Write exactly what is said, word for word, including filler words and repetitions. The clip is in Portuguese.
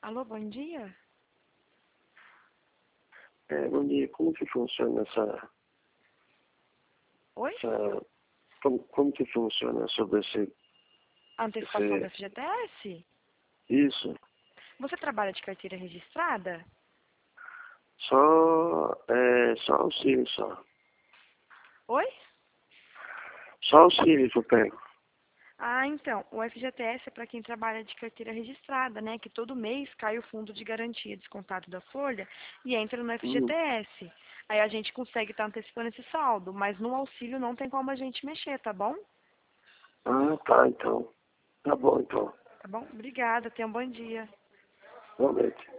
Alô, bom dia? É, bom dia. Como que funciona essa... Oi? essa como, como que funciona sobre esse... A antecipação do esse F G T S? isso? Você trabalha de carteira registrada? Só... É, só auxílio, só. Oi? Só auxílio que eu pego. Ah, então, o F G T S é para quem trabalha de carteira registrada, né? Que todo mês cai o fundo de garantia descontado da folha e entra no Hum. F G T S. Aí a gente consegue estar antecipando esse saldo, mas no auxílio não tem como a gente mexer, tá bom? Ah, tá, então. Tá bom, então. Tá bom? Obrigada, tenha um bom dia. Realmente.